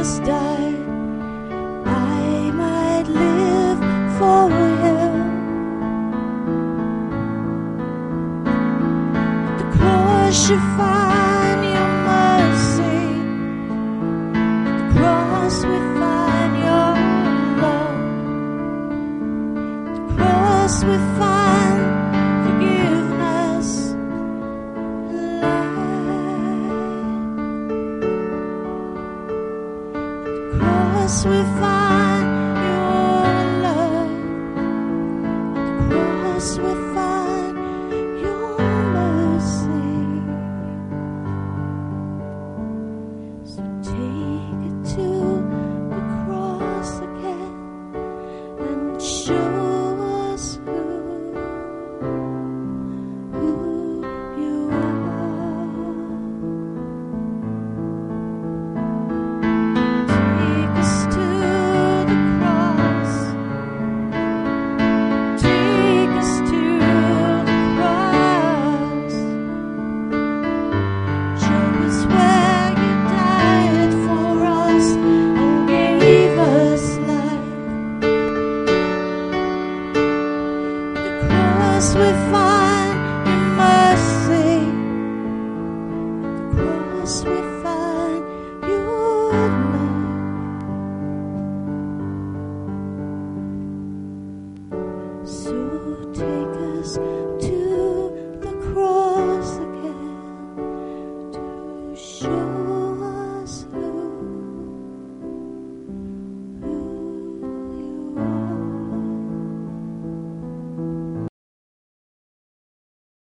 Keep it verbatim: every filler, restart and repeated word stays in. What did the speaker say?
Jesus died, I might live for Him. At the cross you find your mercy, at the cross we find your love, at the cross we find forgiveness and life. At the cross we find